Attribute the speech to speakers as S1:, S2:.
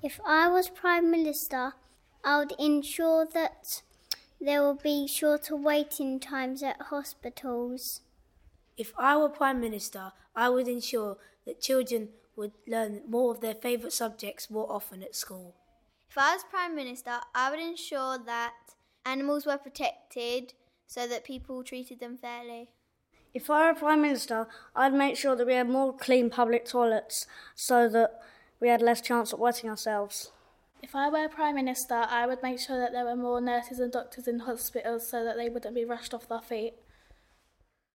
S1: If I was Prime Minister, I would ensure that there will be shorter waiting times at hospitals.
S2: If I were Prime Minister, I would ensure that children would learn more of their favourite subjects more often at school.
S3: If I was Prime Minister, I would ensure that animals were protected so that people treated them fairly.
S4: If I were Prime Minister, I'd make sure that we had more clean public toilets so that we had less chance of wetting ourselves.
S5: If I were Prime Minister, I would make sure that there were more nurses and doctors in hospitals so that they wouldn't be rushed off their feet.